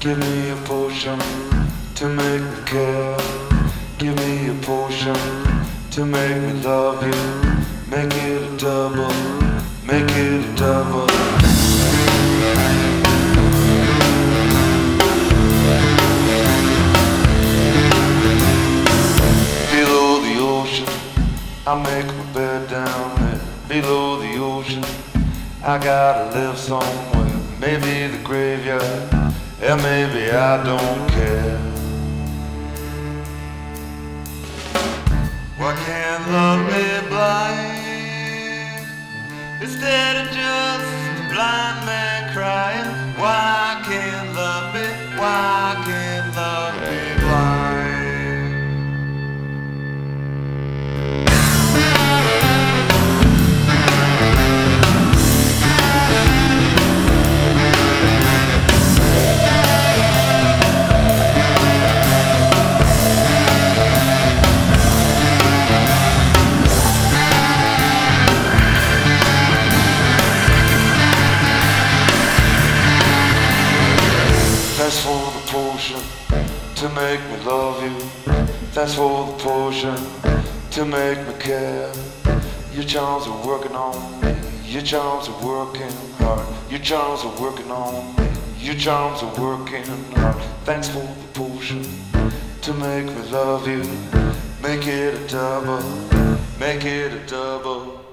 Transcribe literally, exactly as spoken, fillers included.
Give me a potion to make me care. Give me a potion to make me love you. Make it a double, make it a double. Below the ocean, I make my bed down there. Below the ocean, I gotta live somewhere. Maybe the graveyard, and maybe I don't care. Why can't love be blind instead of just a blind man crying? Why can't love be, why can't love be blind? That's for the potion to make me love you. That's for the potion to make me care. Your charms are working on me. Your charms are working hard. Your charms are working on me. Your charms are working hard. Thanks for the potion to make me love you. Make it a double. Make it a double.